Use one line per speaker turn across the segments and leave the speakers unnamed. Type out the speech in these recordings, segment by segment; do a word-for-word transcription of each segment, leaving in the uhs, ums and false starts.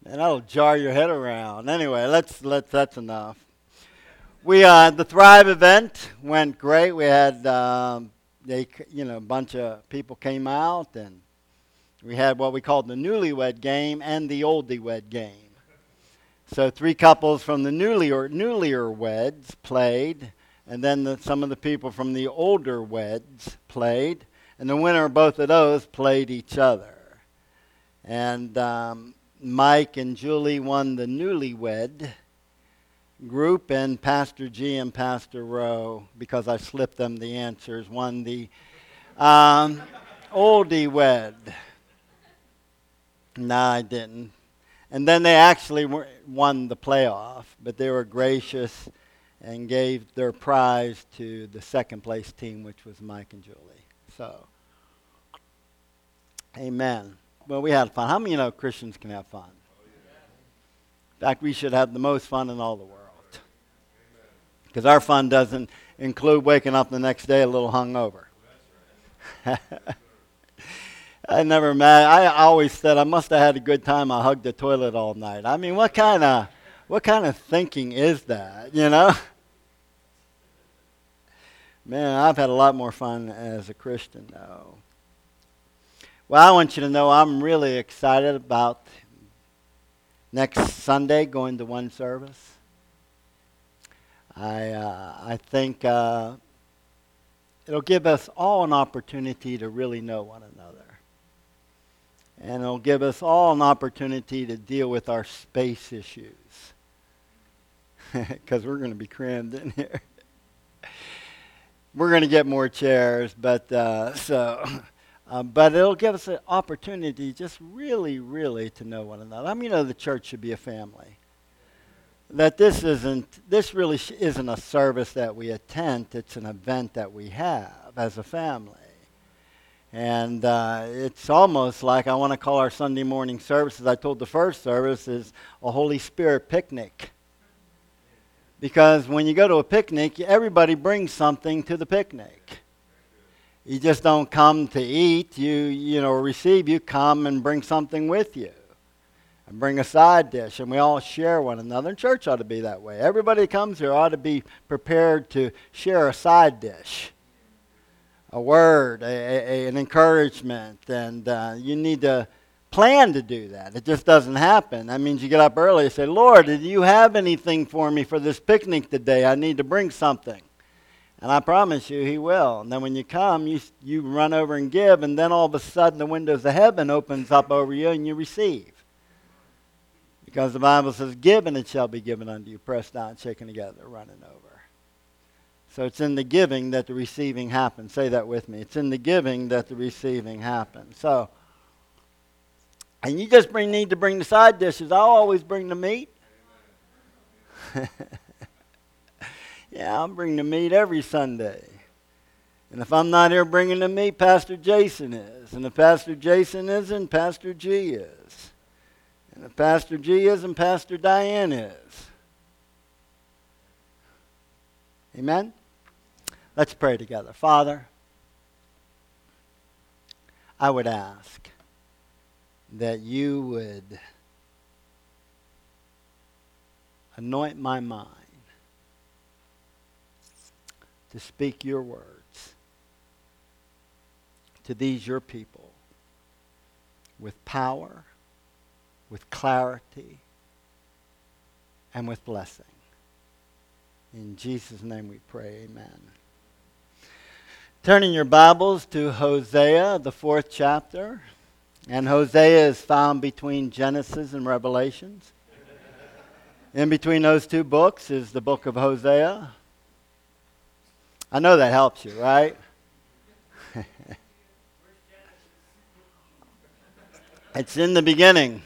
And that'll jar your head around. Anyway, let's let that's enough. We uh, the Thrive event went great. We had um, they you know a bunch of people came out, and we had what we called the newlywed game and the oldie-wed game. So three couples from the newly or newlier weds played, and then the, some of the people from the older weds played, and the winner of both of those played each other. And um, Mike and Julie won the newlywed group, and Pastor G and Pastor Rowe, because I slipped them the answers, won the um, oldie wed. No, I didn't. And then they actually won the playoff, but they were gracious and gave their prize to the second place team, which was Mike and Julie. So, amen. Well, we had fun. How many of you know Christians can have fun? In fact, we should have the most fun in all the world. Because our fun doesn't include waking up the next day a little hungover. I never met. I always said I must have had a good time. I hugged the toilet all night. I mean, what kind of what kind of thinking is that? You know? Man, I've had a lot more fun as a Christian, though. Well, I want you to know I'm really excited about next Sunday going to one service. I uh, I think uh, it'll give us all an opportunity to really know one another. And it'll give us all an opportunity to deal with our space issues. Because we're going to be crammed in here. We're going to get more chairs, but uh, so, uh, but it'll give us an opportunity just really, really to know one another. I mean, you know, the church should be a family. That this isn't, this really sh- isn't a service that we attend. It's an event that we have as a family. And uh, it's almost like I want to call our Sunday morning services, I told the first service, is a Holy Spirit picnic. Because when you go to a picnic, everybody brings something to the picnic. You just don't come to eat, you you know, receive, you come and bring something with you. And bring a side dish, and we all share one another. And church ought to be that way. Everybody that comes here ought to be prepared to share a side dish. A word, a, a, an encouragement, and uh, you need to plan to do that. It just doesn't happen. That means you get up early and say, Lord, do you have anything for me for this picnic today? I need to bring something. And I promise you, he will. And then when you come, you, you run over and give, and then all of a sudden the windows of heaven opens up over you and you receive. Because the Bible says, give and it shall be given unto you, pressed down, shaken together, running over. So it's in the giving that the receiving happens. Say that with me. It's in the giving that the receiving happens. So, and you just bring, need to bring the side dishes. I'll always bring the meat. Yeah, I'll bring the meat every Sunday. And if I'm not here bringing the meat, Pastor Jason is. And if Pastor Jason isn't, Pastor G is. And if Pastor G isn't, Pastor Diane is. Amen? Let's pray together. Father, I would ask that you would anoint my mind to speak your words to these your people with power, with clarity, and with blessing. In Jesus' name we pray, amen. Turning your Bibles to Hosea, the fourth chapter. And Hosea is found between Genesis and Revelations. In between those two books is the book of Hosea. I know that helps you, right? It's in the beginning.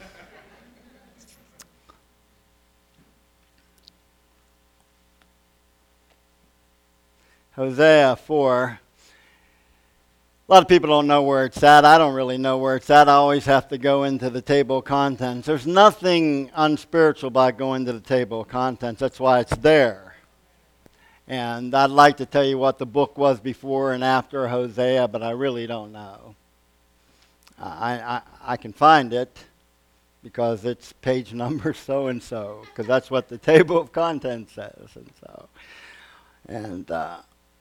Hosea four. A lot of people don't know where it's at. I don't really know where it's at. I always have to go into the table of contents. There's nothing unspiritual about going to the table of contents. That's why it's there. And I'd like to tell you what the book was before and after Hosea, but I really don't know. I, I, I can find it, because it's page number so-and-so, because that's what the table of contents says. And so, and uh,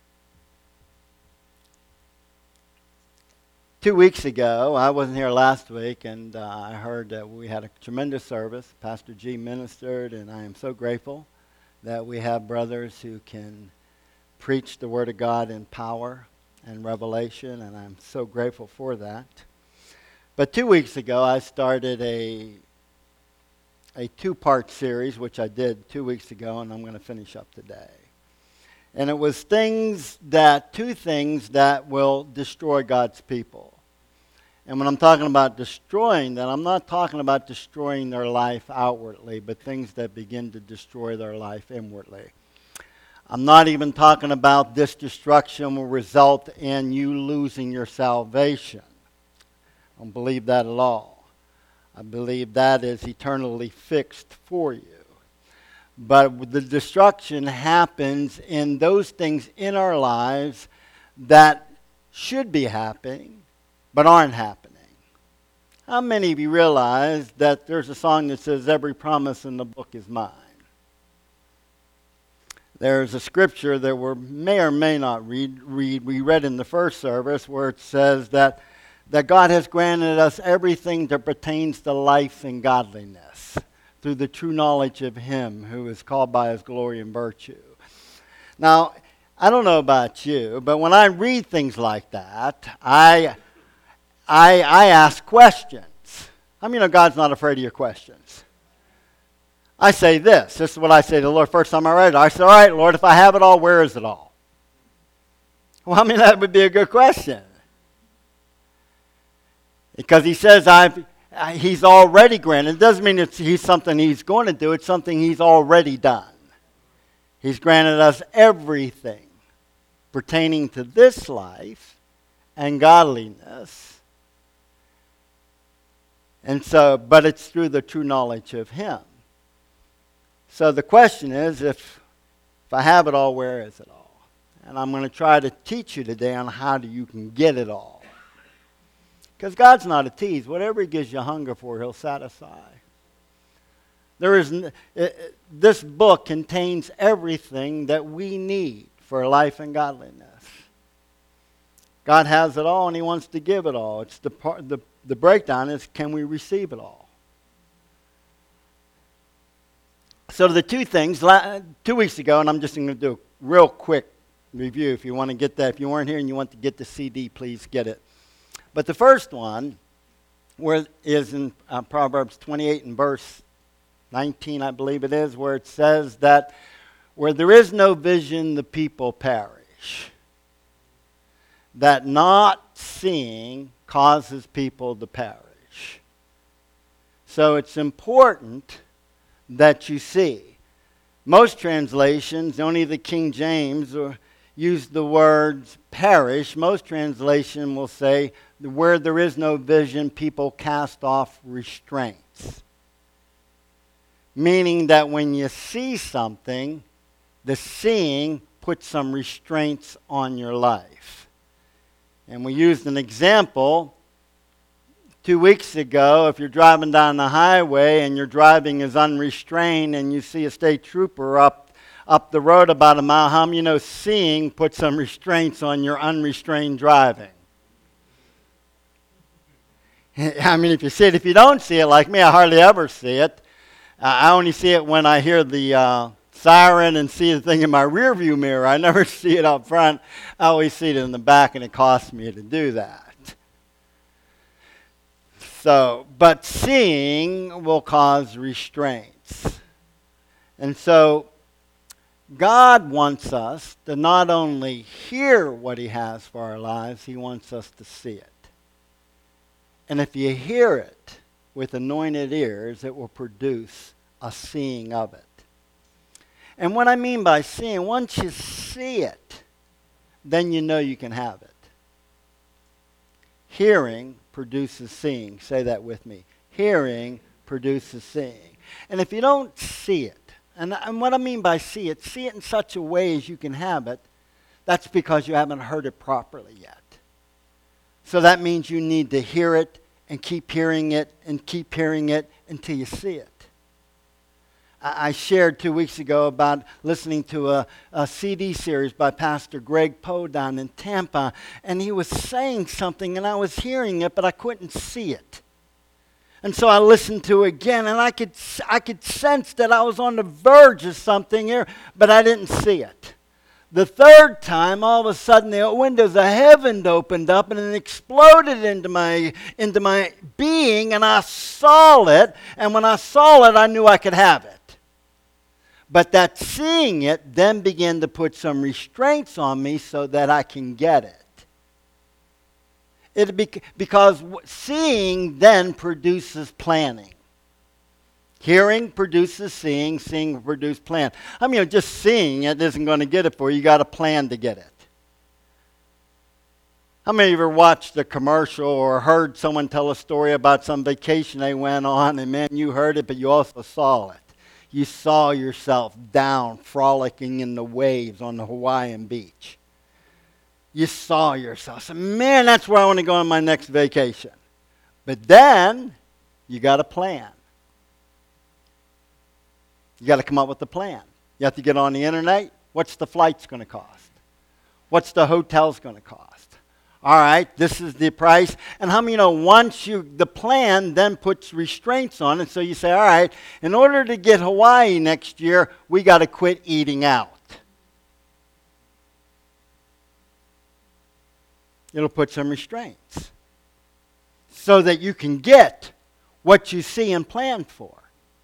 two weeks ago, I wasn't here last week, and uh, I heard that we had a tremendous service. Pastor G ministered, and I am so grateful that we have brothers who can preach the Word of God in power and revelation, and I'm so grateful for that. But two weeks ago, I started a a two-part series, which I did two weeks ago, and I'm going to finish up today. And it was things that, two things that will destroy God's people. And when I'm talking about destroying them, I'm not talking about destroying their life outwardly, but things that begin to destroy their life inwardly. I'm not even talking about this destruction will result in you losing your salvation. I don't believe that at all. I believe that is eternally fixed for you. But the destruction happens in those things in our lives that should be happening, but aren't happening. How many of you realize that there's a song that says, "Every promise in the book is mine"? There's a scripture that we may or may not read, read. We read in the first service where it says that, that God has granted us everything that pertains to life and godliness through the true knowledge of Him who is called by His glory and virtue. Now, I don't know about you, but when I read things like that, I, I, I ask questions. I mean, you know, God's not afraid of your questions. I say this. This is what I say to the Lord first time I read it. I say, all right, Lord, if I have it all, where is it all? Well, I mean, that would be a good question. Because He says I've, He's already granted. It doesn't mean it's he's something He's going to do. It's something He's already done. He's granted us everything pertaining to this life and godliness. And so, but it's through the true knowledge of Him. So the question is, if, if I have it all, where is it all? And I'm going to try to teach you today on how do you can get it all. Because God's not a tease. Whatever He gives you hunger for, He'll satisfy. There is n- it, this book contains everything that we need for life and godliness. God has it all, and He wants to give it all. It's the part, the the breakdown is, can we receive it all? So the two things, two weeks ago, and I'm just going to do a real quick review if you want to get that. If you weren't here and you want to get the C D, please get it. But the first one where is in uh, Proverbs twenty-eight and verse nineteen, I believe it is, where it says that where there is no vision, the people perish. That not seeing causes people to perish. So it's important that you see. Most translations, only the King James, use the words perish. Most translation will say, where there is no vision, people cast off restraints. Meaning that when you see something, the seeing puts some restraints on your life. And we used an example two weeks ago. If you're driving down the highway and your driving is unrestrained and you see a state trooper up, up the road about a mile, how many you know seeing puts some restraints on your unrestrained driving? I mean, if you see it, if you don't see it, like me, I hardly ever see it. Uh, I only see it when I hear the uh, siren and see the thing in my rear view mirror. I never see it up front. I always see it in the back, and it costs me to do that. So, but seeing will cause restraints. And so, God wants us to not only hear what He has for our lives, He wants us to see it. And if you hear it with anointed ears, it will produce a seeing of it. And what I mean by seeing, once you see it, then you know you can have it. Hearing produces seeing. Say that with me. Hearing produces seeing. And if you don't see it, and, and what I mean by see it, see it in such a way as you can have it, that's because you haven't heard it properly yet. So that means you need to hear it and keep hearing it and keep hearing it until you see it. I, I shared two weeks ago about listening to a, a C D series by Pastor Greg Poe down in Tampa, and he was saying something, and I was hearing it, but I couldn't see it. And so I listened to it again, and I could I could sense that I was on the verge of something here, but I didn't see it. The third time, all of a sudden, the windows of heaven opened up, and it exploded into my into my being, and I saw it. And when I saw it, I knew I could have it. But that seeing it then began to put some restraints on me so that I can get it. It be, because seeing then produces planning. Hearing produces seeing, seeing produces plan. I mean, just seeing it isn't going to get it for you. You got to plan to get it. How many of you ever watched a commercial or heard someone tell a story about some vacation they went on, and man, you heard it, but you also saw it. You saw yourself down frolicking in the waves on the Hawaiian beach. You saw yourself. So, man, that's where I want to go on my next vacation. But then, you got a plan. You got to come up with a plan. You have to get on the internet. What's the flight's going to cost? What's the hotel's going to cost? All right, this is the price. And how many know once you, the plan then puts restraints on it. So you say, all right, in order to get Hawaii next year, we got to quit eating out. It'll put some restraints so that you can get what you see and plan for.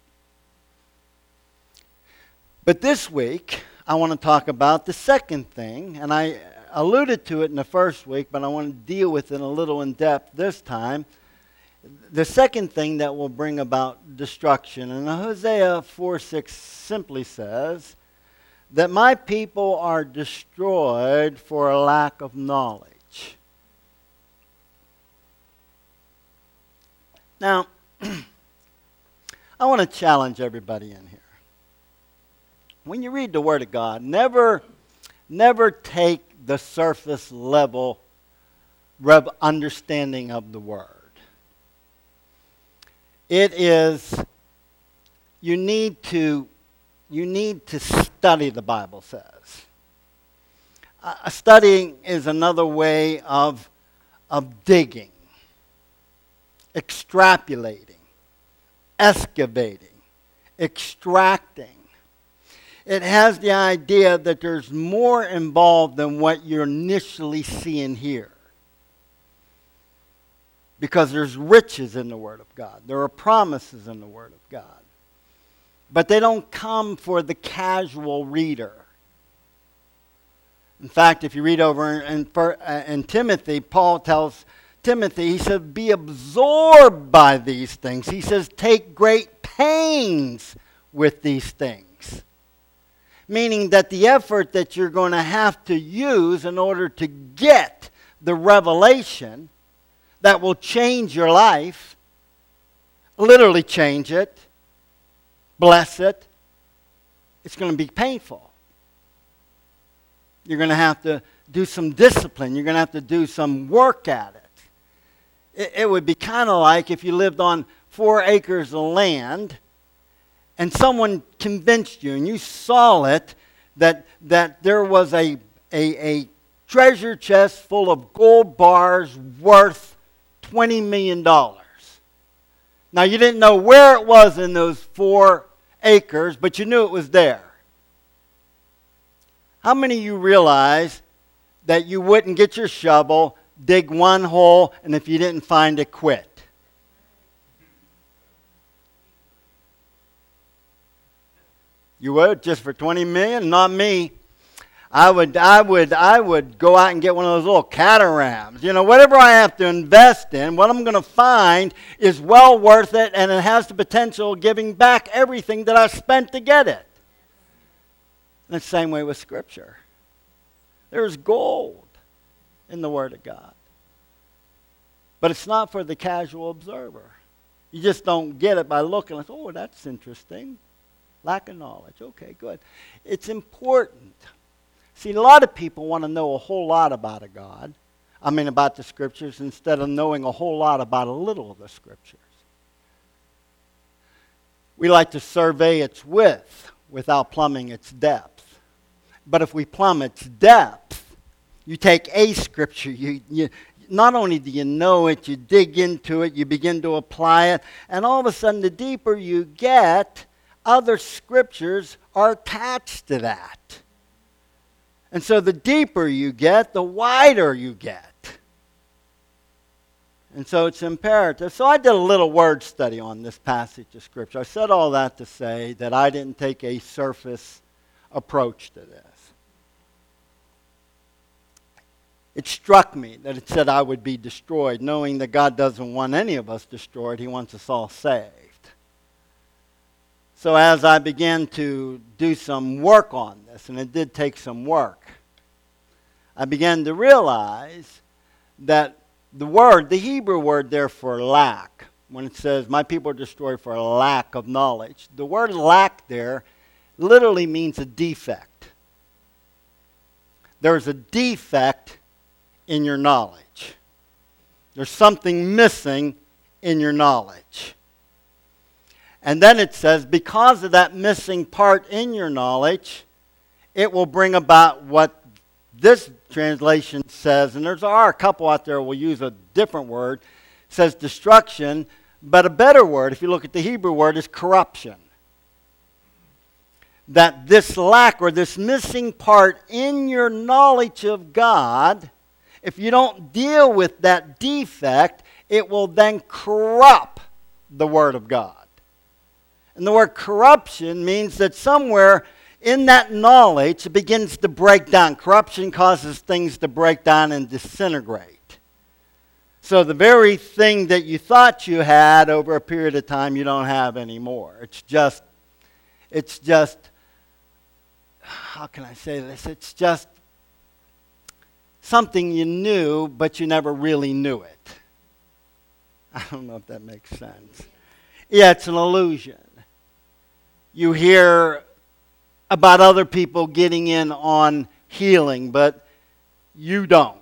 But this week, I want to talk about the second thing, and I alluded to it in the first week, but I want to deal with it a little in depth this time. The second thing that will bring about destruction. And Hosea four six simply says that my people are destroyed for a lack of knowledge. Now, I want to challenge everybody in here. When you read the Word of God, never, never take the surface level rev- understanding of the Word. It is, you need to, you need to study, the Bible says. Uh, studying is another way of, of digging, extrapolating, excavating, extracting. It has the idea that there's more involved than what you initially see and hear. Because there's riches in the Word of God. There are promises in the Word of God. But they don't come for the casual reader. In fact, if you read over in, in, in Timothy, Paul tells Timothy, he says, be absorbed by these things. He says, take great pains with these things. Meaning that the effort that you're going to have to use in order to get the revelation that will change your life, literally change it, bless it, it's going to be painful. You're going to have to do some discipline. You're going to have to do some work at it. It, it would be kind of like if you lived on four acres of land and someone convinced you and you saw it that, that there was a, a, a treasure chest full of gold bars worth twenty million dollars. Now, you didn't know where it was in those four acres, but you knew it was there. How many of you realize that you wouldn't get your shovel, dig one hole, and if you didn't find it, quit? You would, just for twenty million dollars? Not me. I would, I would, I would go out and get one of those little catarams. You know, whatever I have to invest in, what I'm going to find is well worth it, and it has the potential of giving back everything that I spent to get it. And it's the same way with Scripture. There's gold in the Word of God. But it's not for the casual observer. You just don't get it by looking like, oh, that's interesting. Lack of knowledge. Okay, good. It's important. See, a lot of people want to know a whole lot about a God. I mean about the Scriptures, instead of knowing a whole lot about a little of the Scriptures. We like to survey its width without plumbing its depth. But if we plumb its depth, you take a Scripture, you, you not only do you know it, you dig into it, you begin to apply it, and all of a sudden the deeper you get, other Scriptures are attached to that. And so the deeper you get, the wider you get. And so it's imperative. So I did a little word study on this passage of Scripture. I said all that to say that I didn't take a surface approach to this. It struck me that it said I would be destroyed, knowing that God doesn't want any of us destroyed. He wants us all saved. So as I began to do some work on this, and it did take some work, I began to realize that the word, the Hebrew word there for lack, when it says, my people are destroyed for a lack of knowledge, the word lack there literally means a defect. There's a defect in your knowledge. There's something missing in your knowledge. And then it says, because of that missing part in your knowledge, it will bring about what this translation says, and there's are a couple out there will use a different word, says destruction, but a better word, if you look at the Hebrew word, is corruption. That this lack or this missing part in your knowledge of God, if you don't deal with that defect, it will then corrupt the Word of God. And the word corruption means that somewhere in that knowledge it begins to break down. Corruption causes things to break down and disintegrate. So the very thing that you thought you had over a period of time, you don't have anymore. It's just, it's just, how can I say this? It's just something you knew, but you never really knew it. I don't know if that makes sense. Yeah, it's an illusion. You hear about other people getting in on healing, but you don't.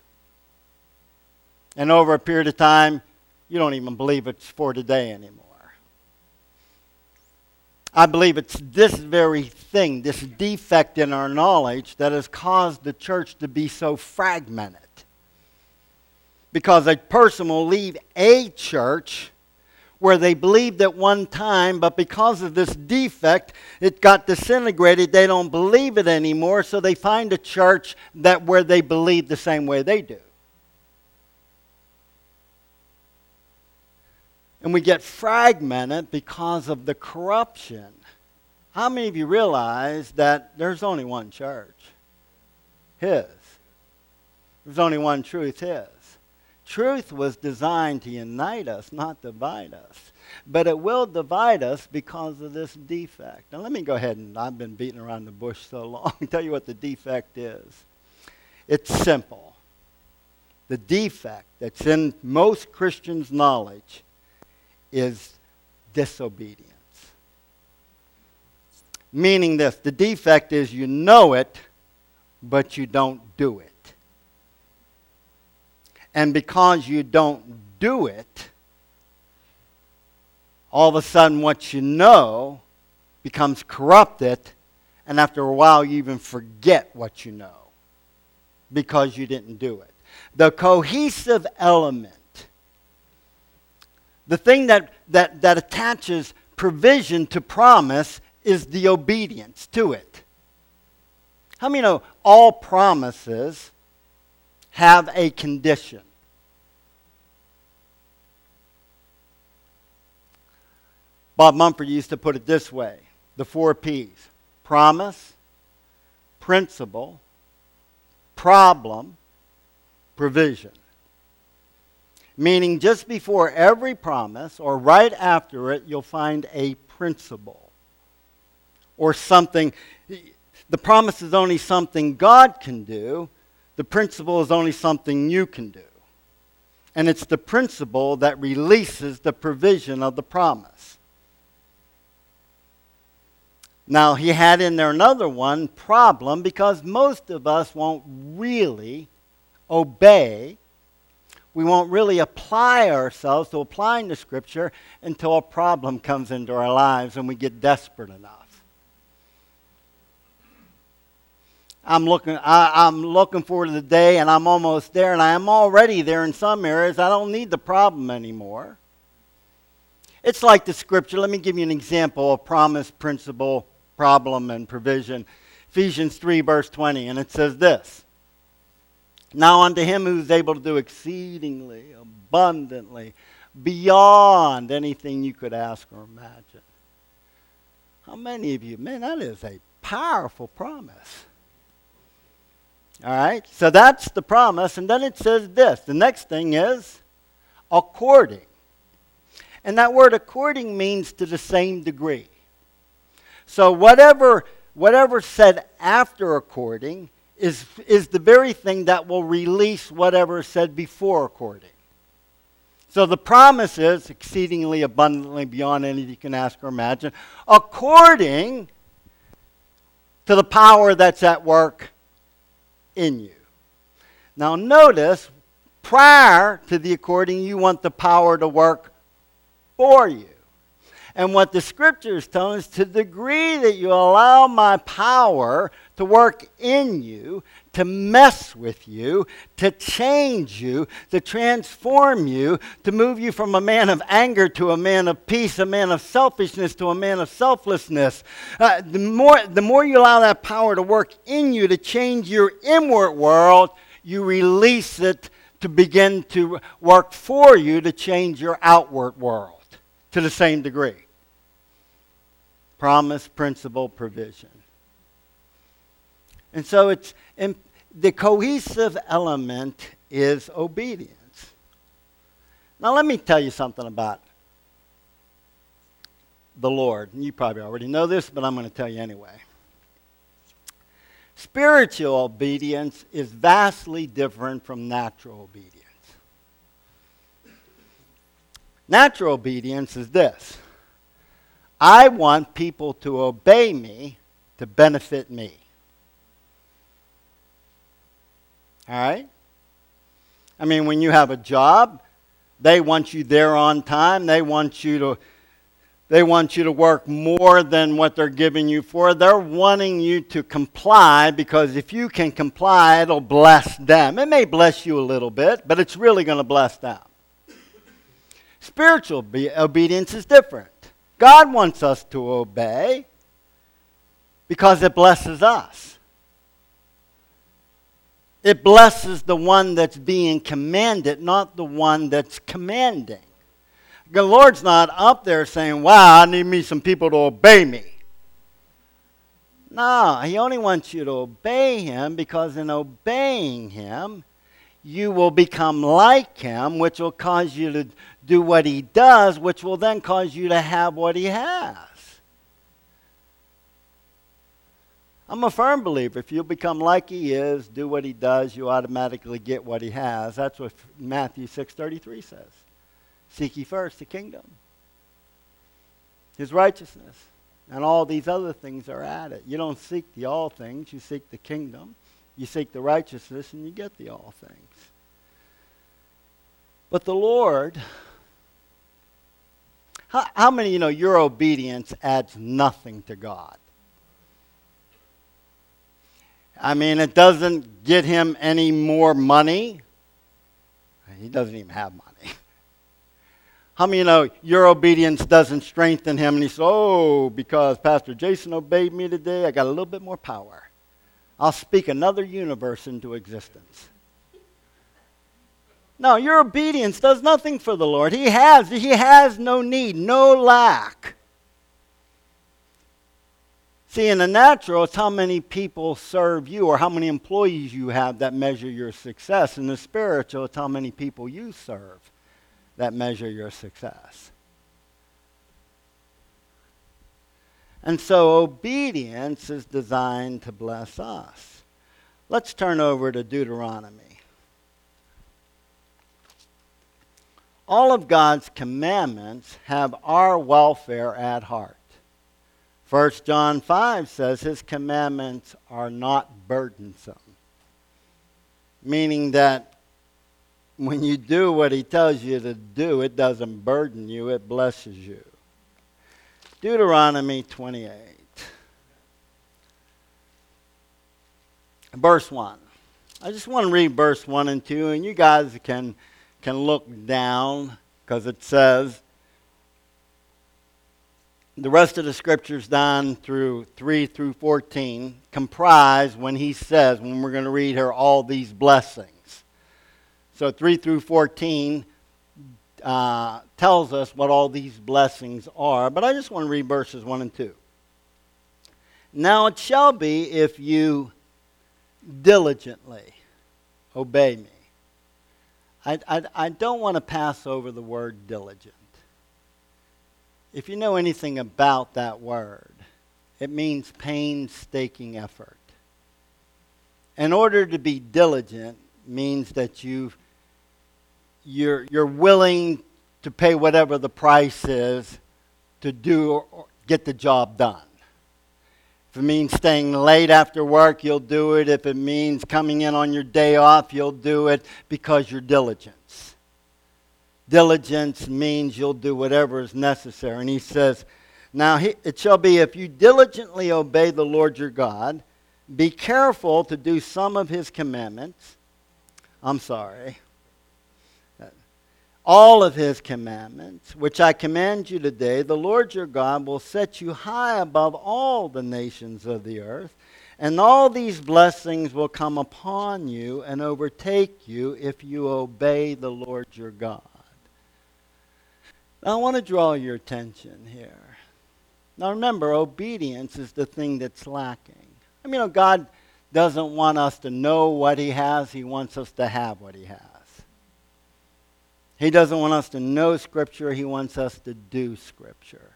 And over a period of time, you don't even believe it's for today anymore. I believe it's this very thing, this defect in our knowledge, that has caused the church to be so fragmented. Because a person will leave a church where they believed at one time, but because of this defect, it got disintegrated. They don't believe it anymore, so they find a church that where they believe the same way they do. And we get fragmented because of the corruption. How many of you realize that there's only one church? His. There's only one truth, His. Truth was designed to unite us, not divide us. But it will divide us because of this defect. Now let me go ahead, and I've been beating around the bush so long, tell you what the defect is. It's simple. The defect that's in most Christians' knowledge is disobedience. Meaning this, the defect is you know it, but you don't do it. And because you don't do it, all of a sudden what you know becomes corrupted, and after a while you even forget what you know because you didn't do it. The cohesive element, the thing that, that, that attaches provision to promise, is the obedience to it. How many know all promises have a condition? Bob Mumford used to put it this way, the four P's: promise, principle, problem, provision. Meaning just before every promise or right after it, you'll find a principle or something. The promise is only something God can do. The principle is only something you can do. And it's the principle that releases the provision of the promise. Now, he had in there another one, problem, because most of us won't really obey. We won't really apply ourselves to applying the Scripture until a problem comes into our lives and we get desperate enough. I'm looking, I, I'm looking forward to the day, and I'm almost there, and I am already there in some areas. I don't need the problem anymore. It's like the Scripture. Let me give you an example of promise, principle, problem, and provision. Ephesians three, verse twenty, and it says this. Now unto him who is able to do exceedingly, abundantly, beyond anything you could ask or imagine. How many of you, man, that is a powerful promise. All right, so that's the promise, and then it says this. The next thing is according. And that word according means to the same degree. So whatever, whatever said after according is, is the very thing that will release whatever is said before according. So the promise is exceedingly abundantly beyond anything you can ask or imagine, according to the power that's at work in you. Now notice, prior to the according, you want the power to work for you. And what the Scripture is telling us, to the degree that you allow my power to work in you, to mess with you, to change you, to transform you, to move you from a man of anger to a man of peace, a man of selfishness to a man of selflessness. Uh, the more, the more you allow that power to work in you to change your inward world, you release it to begin to work for you to change your outward world to the same degree. Promise, principle, provision. And so it's in, the cohesive element is obedience. Now let me tell you something about the Lord. And you probably already know this, but I'm going to tell you anyway. Spiritual obedience is vastly different from natural obedience. Natural obedience is this. I want people to obey me to benefit me. All right? I mean, when you have a job, they want you there on time. They want you to they want you to work more than what they're giving you for. They're wanting you to comply because if you can comply, it'll bless them. It may bless you a little bit, but it's really going to bless them. Spiritual be- obedience is different. God wants us to obey because it blesses us. It blesses the one that's being commanded, not the one that's commanding. The Lord's not up there saying, wow, I need me some people to obey me. No, he only wants you to obey him because in obeying him, you will become like him, which will cause you to do what he does, which will then cause you to have what he has. I'm a firm believer. If you become like he is, do what he does, you automatically get what he has. That's what Matthew six thirty-three says. Seek ye first the kingdom, his righteousness, and all these other things are added. You don't seek the all things, you seek the kingdom. You seek the righteousness, and you get the all things. But the Lord, how, how many of you know your obedience adds nothing to God? I mean, it doesn't get him any more money. He doesn't even have money. How many of you know your obedience doesn't strengthen him? And he says, oh, because Pastor Jason obeyed me today, I got a little bit more power. I'll speak another universe into existence. No, your obedience does nothing for the Lord. He has, he has no need, no lack. See, in the natural, it's how many people serve you or how many employees you have that measure your success. In the spiritual, it's how many people you serve that measure your success. And so obedience is designed to bless us. Let's turn over to Deuteronomy. All of God's commandments have our welfare at heart. First John five says his commandments are not burdensome. meaning that when you do what he tells you to do, it doesn't burden you, it blesses you. Deuteronomy twenty-eight, verse one. I just want to read verse one and two, and you guys can, can look down, because it says, the rest of the scriptures down through three through fourteen comprise when he says, when we're going to read here, all these blessings. So three through fourteen uh, tells us what all these blessings are. But I just want to read verses one and two. Now it shall be if you diligently obey me. I, I, I don't want to pass over the word diligent. If you know anything about that word, it means painstaking effort. In order to be diligent means that you you're you're willing to pay whatever the price is to do or get the job done. If it means staying late after work, you'll do it. If it means coming in on your day off, you'll do it because you're diligent. Diligence means you'll do whatever is necessary. And he says, now he, it shall be if you diligently obey the Lord your God, be careful to do some of his commandments. I'm sorry. All of his commandments, which I command you today, the Lord your God will set you high above all the nations of the earth, and all these blessings will come upon you and overtake you if you obey the Lord your God. Now, I want to draw your attention here. Now, remember, obedience is the thing that's lacking. I mean, you know, God doesn't want us to know what he has. He wants us to have what he has. He doesn't want us to know Scripture. He wants us to do Scripture.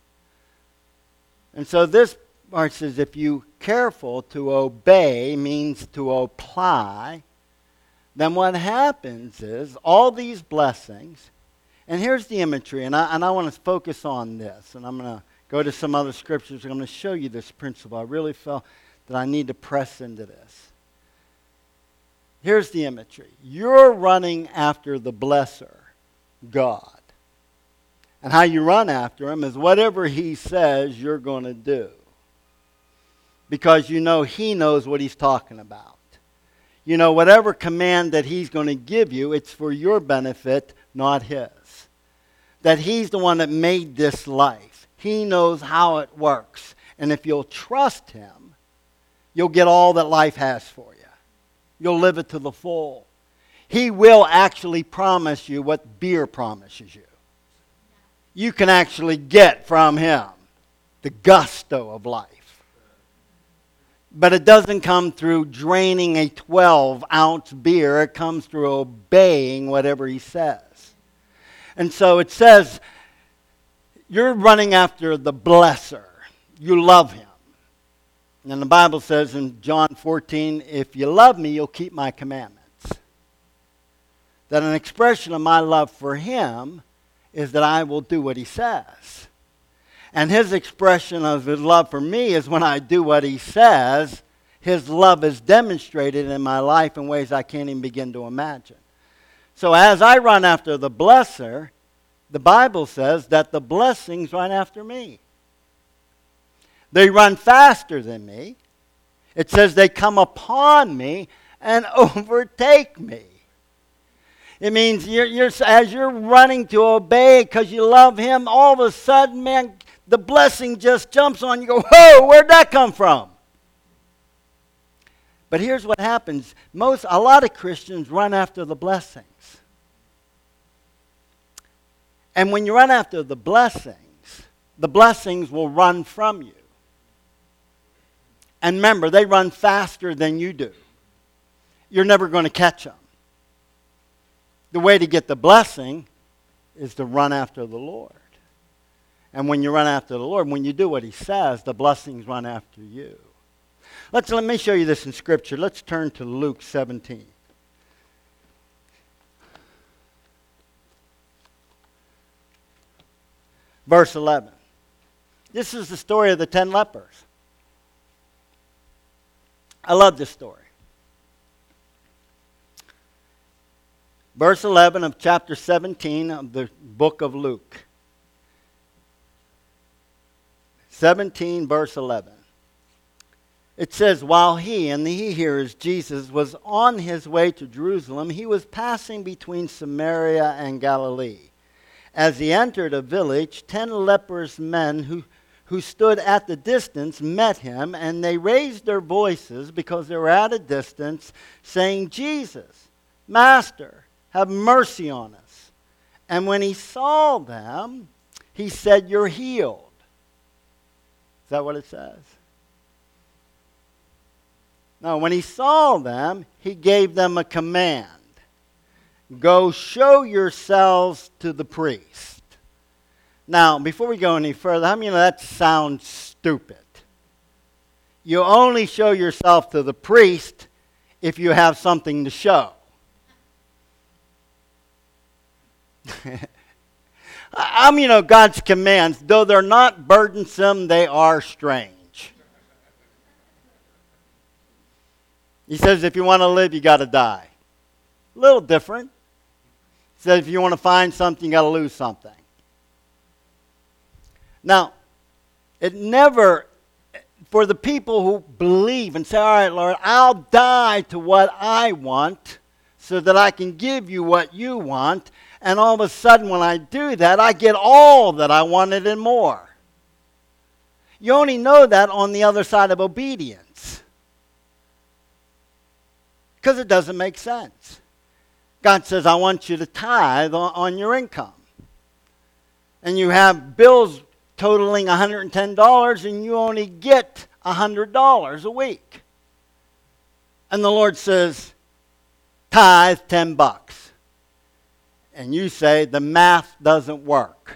And so this part says, if you careful to obey means to apply, then what happens is all these blessings. And here's the imagery, and I, and I want to focus on this. And I'm going to go to some other scriptures. I'm going to show you this principle. I really felt that I need to press into this. Here's the imagery. You're running after the blesser, God. And how you run after him is whatever he says you're going to do. Because you know he knows what he's talking about. You know, whatever command that he's going to give you, it's for your benefit, not his. That he's the one that made this life. He knows how it works. And if you'll trust him, you'll get all that life has for you. You'll live it to the full. He will actually promise you what beer promises you. You can actually get from him the gusto of life. But it doesn't come through draining a twelve-ounce beer. It comes through obeying whatever he says. And so it says, you're running after the blesser. You love him. And the Bible says in John fourteen, if you love me, you'll keep my commandments. That an expression of my love for him is that I will do what he says. And his expression of his love for me is when I do what he says, his love is demonstrated in my life in ways I can't even begin to imagine. So as I run after the blesser, the Bible says that the blessings run after me. They run faster than me. It says they come upon me and overtake me. It means you're, you're, as you're running to obey because you love him, all of a sudden, man, the blessing just jumps on you. You go, whoa, where'd that come from? But here's what happens. Most, a lot of Christians run after the blessings. And when you run after the blessings, the blessings will run from you. And remember, they run faster than you do. You're never going to catch them. The way to get the blessing is to run after the Lord. And when you run after the Lord, when you do what he says, the blessings run after you. Let's, let me show you this in Scripture. Let's turn to Luke seventeen. Verse eleven. This is the story of the ten lepers. I love this story. Verse eleven of chapter seventeen of the book of Luke. seventeen, verse eleven. It says, while he, and the he here is Jesus, was on his way to Jerusalem, he was passing between Samaria and Galilee. As he entered a village, ten leprous men who, who stood at the distance met him, and they raised their voices because they were at a distance, saying, Jesus, Master, have mercy on us. And when he saw them, he said, you're healed. Is that what it says? Now, when he saw them, he gave them a command. Go show yourselves to the priest. Now, before we go any further, how many of you know that sounds stupid? You only show yourself to the priest if you have something to show. How many of you know God's commands, though they're not burdensome, they are strange? He says if you want to live, you got to die. A little different. He says if you want to find something, you got to lose something. Now, it never, for the people who believe and say, all right, Lord, I'll die to what I want so that I can give you what you want. And all of a sudden, when I do that, I get all that I wanted and more. You only know that on the other side of obedience. Because it doesn't make sense. God says, I want you to tithe on, on your income. And you have bills totaling one hundred ten dollars and you only get one hundred dollars a week. And the Lord says, tithe ten bucks. And you say, the math doesn't work.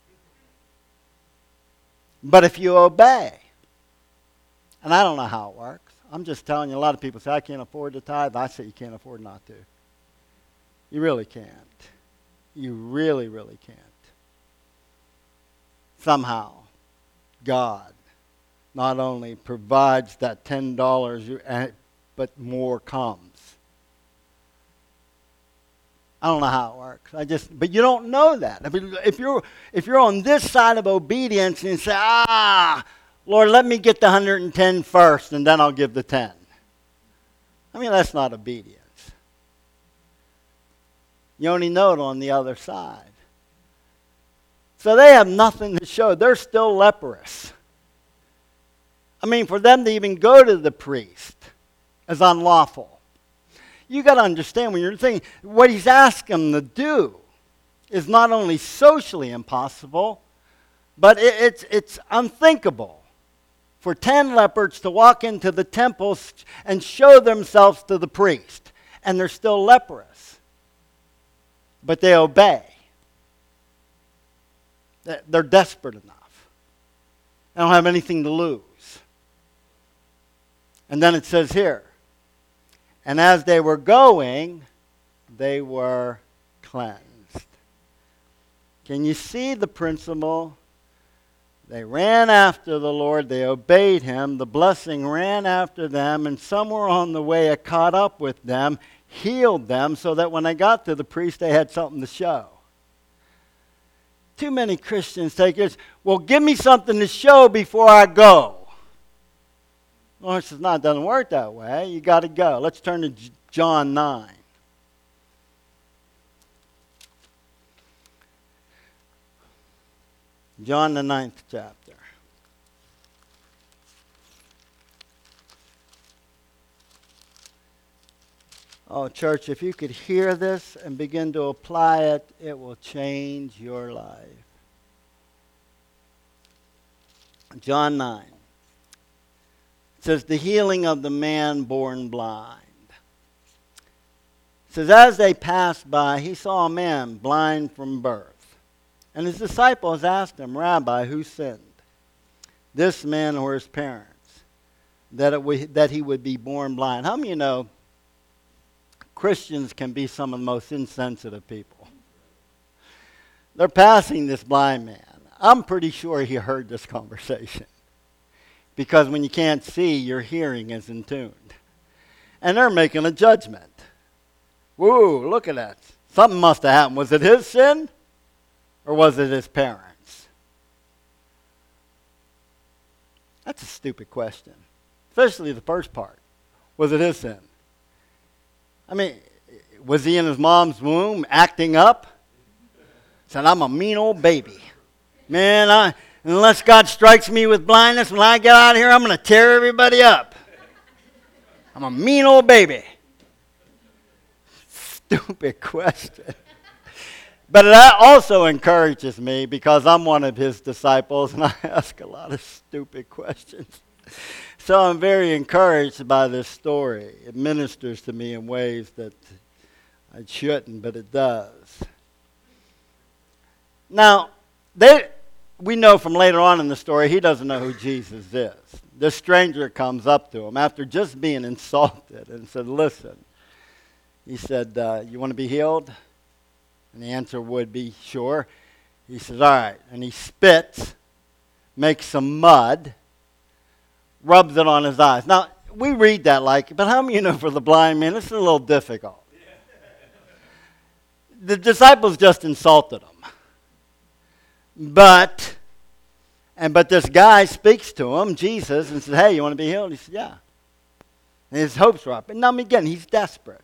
But if you obey, and I don't know how it works. I'm just telling you, a lot of people say, I can't afford to tithe. I say you can't afford not to. You really can't. You really, really can't. Somehow, God not only provides that ten dollars, but more comes. I don't know how it works. I just, but you don't know that. I mean, if you're if you're on this side of obedience and you say, ah, Lord, let me get the one hundred ten first, and then I'll give the ten. I mean, that's not obedience. You only know it on the other side. So they have nothing to show. They're still leprous. I mean, for them to even go to the priest is unlawful. You got to understand when you're thinking, what he's asking them to do is not only socially impossible, but it, it's, it's unthinkable for ten lepers to walk into the temple and show themselves to the priest. And they're still leprous. But they obey. They're desperate enough. They don't have anything to lose. And then it says here, and as they were going, they were cleansed. Can you see the principle? They ran after the Lord. They obeyed him. The blessing ran after them, and somewhere on the way it caught up with them, healed them, so that when they got to the priest, they had something to show. Too many Christians take it, well, give me something to show before I go. The Lord says, no, it doesn't work that way. You got to go. Let's turn to John nine. John the ninth chapter. Oh, church, if you could hear this and begin to apply it, it will change your life. John nine. It says, the healing of the man born blind. It says, as they passed by, he saw a man blind from birth. And his disciples asked him, Rabbi, who sinned, this man or his parents, that, it would, that he would be born blind? How many of you know Christians can be some of the most insensitive people? They're passing this blind man. I'm pretty sure he heard this conversation. Because when you can't see, your hearing isn't tuned. And they're making a judgment. Whoa, look at that. Something must have happened. Was it his sin or was it his parents? That's a stupid question, especially the first part. Was it his sin? I mean, was he in his mom's womb acting up? Said, I'm a mean old baby. Man, I, unless God strikes me with blindness when I get out of here, I'm going to tear everybody up. I'm a mean old baby. Stupid question. But that also encourages me because I'm one of his disciples and I ask a lot of stupid questions. So I'm very encouraged by this story. It ministers to me in ways that it shouldn't, but it does. Now, they, we know from later on in the story, he doesn't know who Jesus is. This stranger comes up to him after just being insulted and said, listen, he said, uh, you want to be healed? And the answer would be, sure. He says, all right. And he spits, makes some mud, rubs it on his eyes. Now, we read that like, but how many of you know for the blind man, it's a little difficult. The disciples just insulted him. But, and but this guy speaks to him, Jesus, and says, hey, you want to be healed? He said, yeah. And his hopes are up. And now again, he's desperate.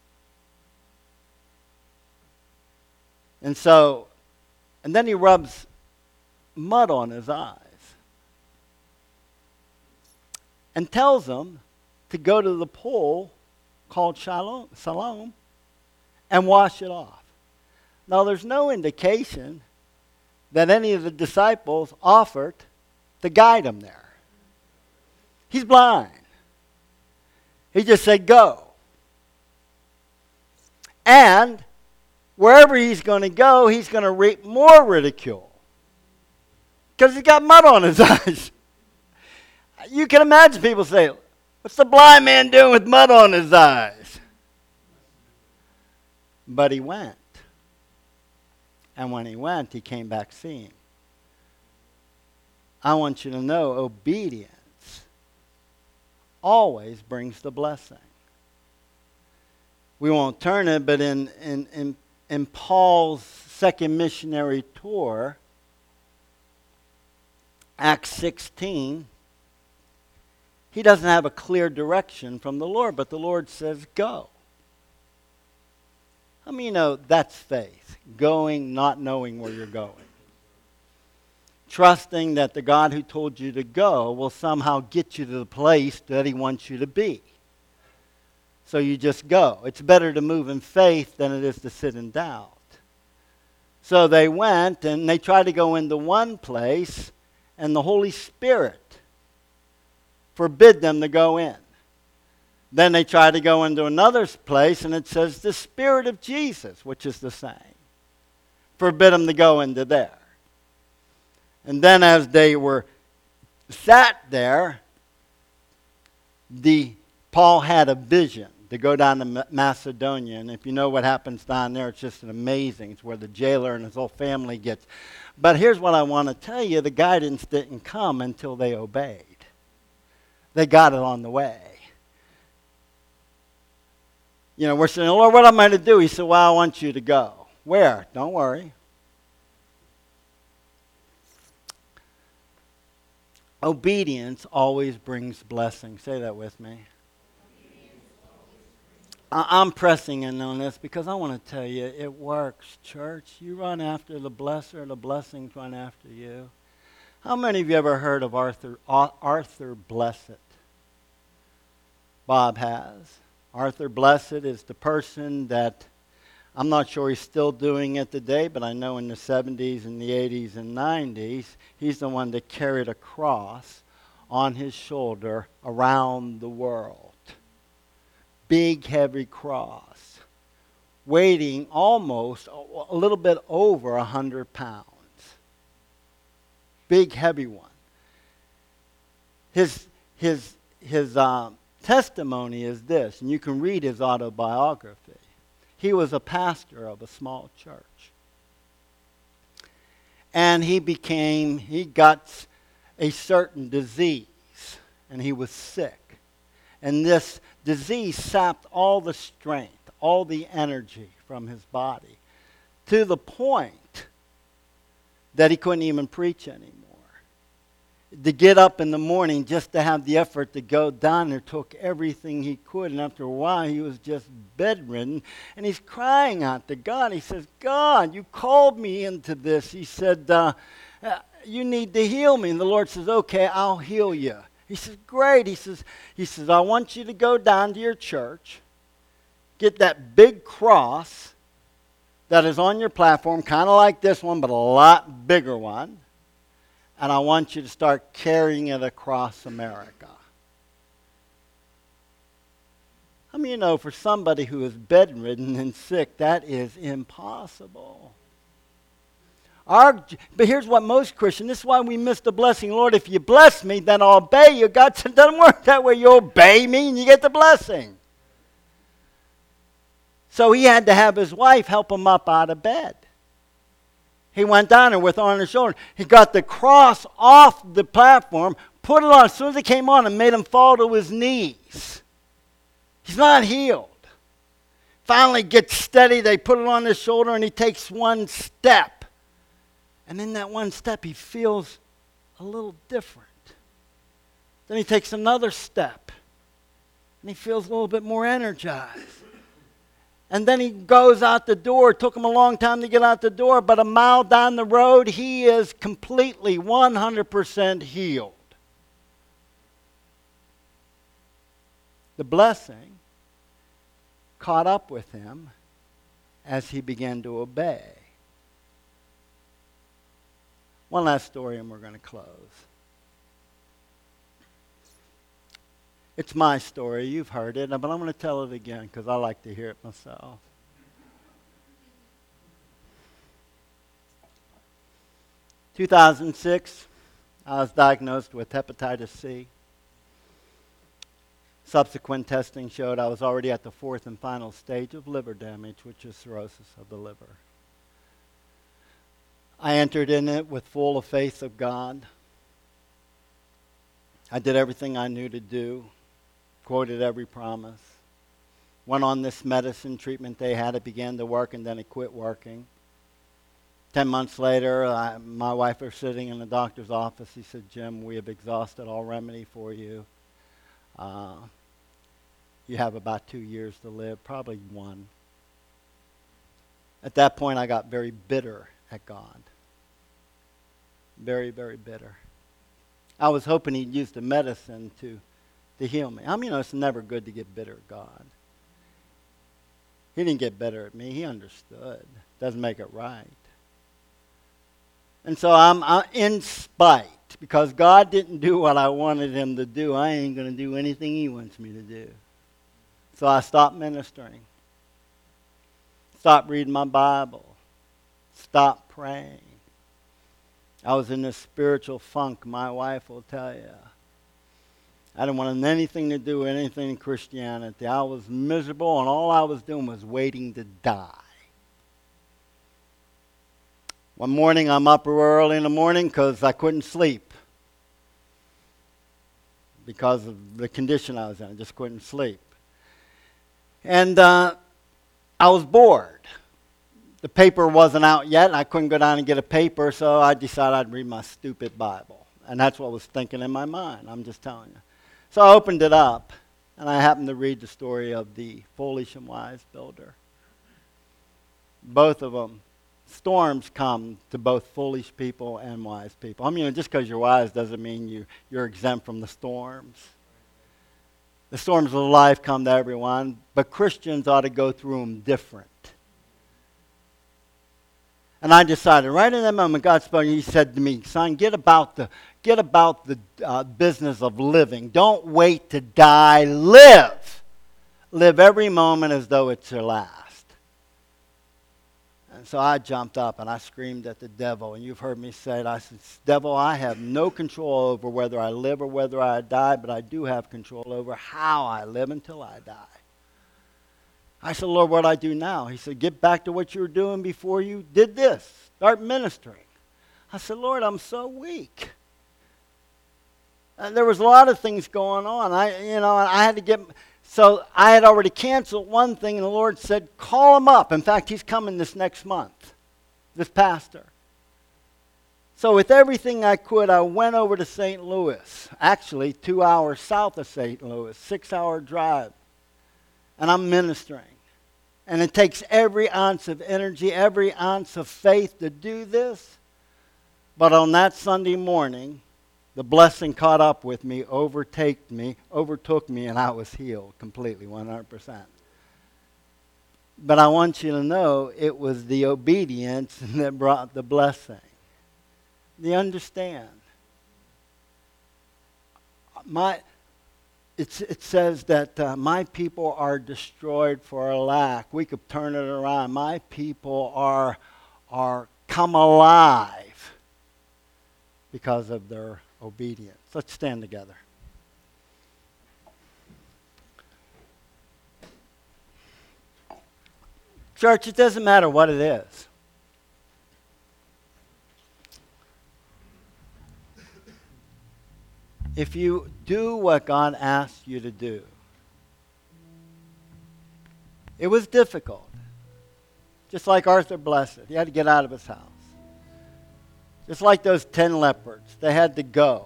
And so, and then he rubs mud on his eyes and tells him to go to the pool called Siloam, Siloam and wash it off. Now, there's no indication that any of the disciples offered to guide him there. He's blind. He just said, go. And wherever he's going to go, he's going to reap more ridicule because he's got mud on his eyes. You can imagine people say, what's the blind man doing with mud on his eyes? But he went. And when he went, he came back seeing. I want you to know obedience always brings the blessing. We won't turn it, but in, in, in, in Paul's second missionary tour, Acts sixteen, he doesn't have a clear direction from the Lord, but the Lord says, go. I mean, you know, that's faith. Going, not knowing where you're going. Trusting that the God who told you to go will somehow get you to the place that he wants you to be. So you just go. It's better to move in faith than it is to sit in doubt. So they went and they tried to go into one place, and the Holy Spirit forbid them to go in. Then they tried to go into another place, and it says the Spirit of Jesus, which is the same, forbid them to go into there. And then as they were sat there, the Paul had a vision to go down to Macedonia. And if you know what happens down there, it's just an amazing. It's where the jailer and his whole family gets. But here's what I want to tell you. The guidance didn't come until they obeyed. They got it on the way. You know, we're saying, Lord, what am I to do? He said, well, I want you to go. Where? Don't worry. Obedience always brings blessing. Say that with me. I'm pressing in on this because I want to tell you, it works, church. You run after the blesser, the blessings run after you. How many of you ever heard of Arthur, Arthur Blessitt? Bob has. Arthur Blessitt is the person that, I'm not sure he's still doing it today, but I know in the seventies and the eighties and nineties, he's the one that carried a cross on his shoulder around the world. Big, heavy cross, weighing almost a little bit over one hundred pounds. Big, heavy one. His, his, his um, testimony is this, and you can read his autobiography. He was a pastor of a small church. And he became, he got a certain disease, and he was sick. And this disease sapped all the strength, all the energy from his body, to the point that he couldn't even preach anymore. To get up in the morning just to have the effort to go down there took everything he could. And after a while, he was just bedridden. And he's crying out to God. He says, God, you called me into this. He said, uh, you need to heal me. And the Lord says, okay, I'll heal you. He says, great. He says, he says, I want you to go down to your church, get that big cross that is on your platform, kind of like this one, but a lot bigger one. And I want you to start carrying it across America. I mean, you know, for somebody who is bedridden and sick, that is impossible. Our, but here's what most Christians, this is why we miss the blessing. Lord, if you bless me, then I'll obey you. God said, it doesn't work that way. You obey me and you get the blessing. So he had to have his wife help him up out of bed. He went down there with her on his shoulder. He got the cross off the platform, put it on. As soon as it came on, it made him fall to his knees. He's not healed. Finally gets steady. They put it on his shoulder, and he takes one step. And in that one step, he feels a little different. Then he takes another step, and he feels a little bit more energized. And then he goes out the door. It took him a long time to get out the door, but a mile down the road, he is completely one hundred percent healed. The blessing caught up with him as he began to obey. One last story and we're going to close. It's my story. You've heard it, but I'm going to tell it again because I like to hear it myself. two thousand six, I was diagnosed with hepatitis C. Subsequent testing showed I was already at the fourth and final stage of liver damage, which is cirrhosis of the liver. I entered in it with full faith of God. I did everything I knew to do. Quoted every promise. Went on this medicine treatment they had. It began to work and then it quit working. Ten months later, I, my wife was sitting in the doctor's office. He said, Jim, we have exhausted all remedy for you. Uh, you have about two years to live, probably one. At that point, I got very bitter at God. Very, very bitter. I was hoping he'd use the medicine to to heal me. I mean, you know, it's never good to get bitter at God. He didn't get bitter at me. He understood. Doesn't make it right. And so I'm, I'm in spite, because God didn't do what I wanted him to do. I ain't going to do anything he wants me to do. So I stopped ministering. Stopped reading my Bible. Stopped praying. I was in this spiritual funk, my wife will tell you. I didn't want anything to do with anything in Christianity. I was miserable, and all I was doing was waiting to die. One morning, I'm up early in the morning because I couldn't sleep because of the condition I was in. I just couldn't sleep. And uh, I was bored. The paper wasn't out yet, and I couldn't go down and get a paper, so I decided I'd read my stupid Bible. And that's what was thinking in my mind. I'm just telling you. So I opened it up, and I happened to read the story of the foolish and wise builder. Both of them. Storms come to both foolish people and wise people. I mean, just because you're wise doesn't mean you, you're exempt from the storms. The storms of life come to everyone, but Christians ought to go through them different. And I decided right in that moment, God spoke, and he said to me, son, get about the, get about the uh, business of living. Don't wait to die. Live. Live every moment as though it's your last. And so I jumped up and I screamed at the devil. And you've heard me say it. I said, devil, I have no control over whether I live or whether I die, but I do have control over how I live until I die. I said, Lord, what do I do now? He said, get back to what you were doing before you did this. Start ministering. I said, Lord, I'm so weak. And there was a lot of things going on. I, you know, I had to get, So I had already canceled one thing, and the Lord said, call him up. In fact, he's coming this next month, this pastor. So with everything I could, I went over to Saint Louis, actually two hours south of Saint Louis, six-hour drive. And I'm ministering. And it takes every ounce of energy, every ounce of faith to do this. But on that Sunday morning, the blessing caught up with me, overtake me, overtook me, and I was healed completely, one hundred percent. But I want you to know it was the obedience that brought the blessing. Do you understand? My, it's, it says that uh, my people are destroyed for a lack. We could turn it around. My people are, are come alive because of their obedience. Let's stand together. Church, it doesn't matter what it is. If you do what God asked you to do, it was difficult. Just like Arthur Blessed, he had to get out of his house. Just like those ten leopards, they had to go.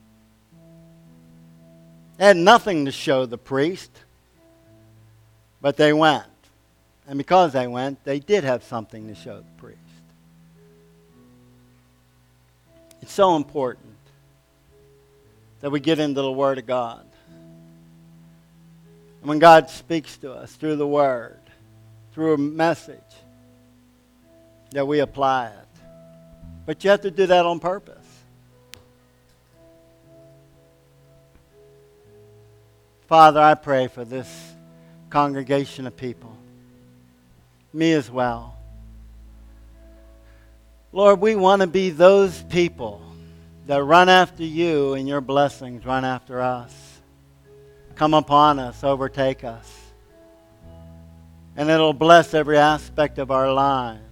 They had nothing to show the priest, but they went. And because they went, they did have something to show the priest. It's so important that we get into the Word of God. And when God speaks to us through the Word, through a message, that we apply it. But you have to do that on purpose. Father, I pray for this congregation of people. Me as well. Lord, we want to be those people that run after you, and your blessings run after us. Come upon us, overtake us. And it'll bless every aspect of our lives.